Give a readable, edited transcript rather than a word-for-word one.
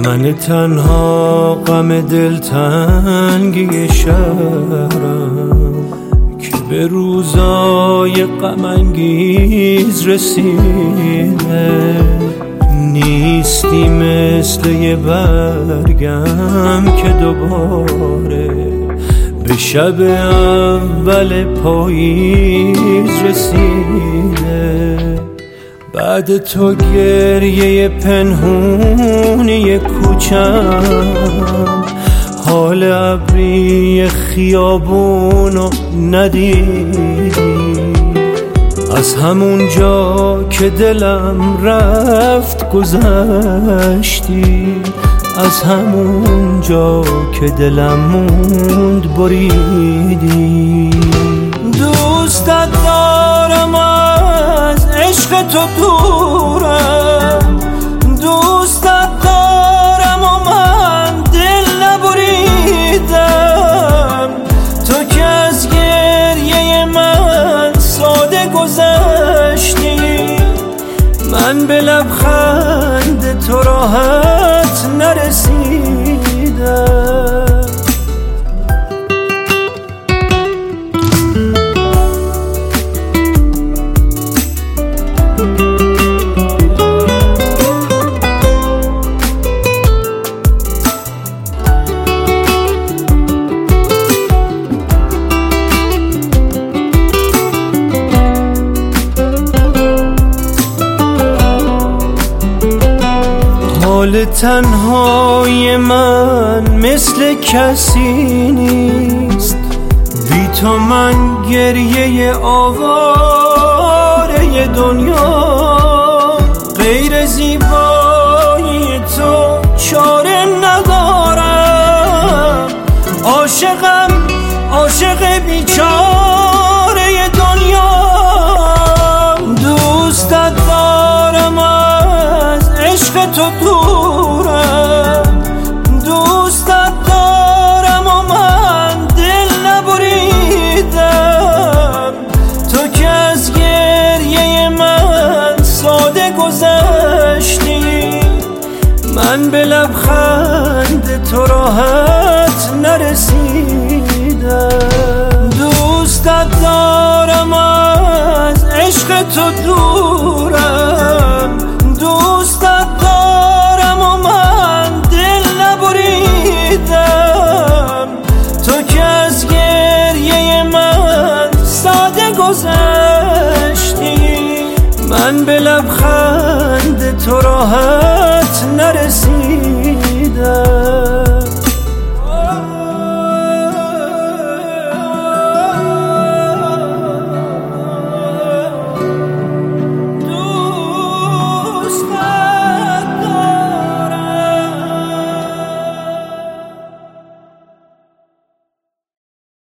من تنها غم دلتنگی شهرم که به روزای غم انگیز رسیده، نیستی مثل یه برگم که دوباره به شب اول پاییز رسیده. بعد تو گریه پنهونی کوچم، حال ابری خیابونو ندیدی. از همون جا که دلم رفت گذشتی، از همون جا که دلم موند بریدی. دوستت دارم از عشق تو دورم، دوستت دارم و من دل نبریدم. تو که از گریه من ساده گذشتی، من به لبخند تو راحت نرسیدم. حال تنهای من مثل کسی نیست، بی تو من گریه آواره دنیا. غیر زیبایی تو چاره ندارم، عاشقم عاشق بیچاره دنیا. دوستت دارم از عشق تو دورم، دوستت دارم و من دل نبریدم. تو که از گریه من ساده گذشتی، من به لبخند تو راحت نرسیدم. دوستت دارم از عشق تو دورم، دوستت دارم و من دل نبریدم. تو که از گریه من ساده گذشتی، من به لبخند تو راحت نرسیدم.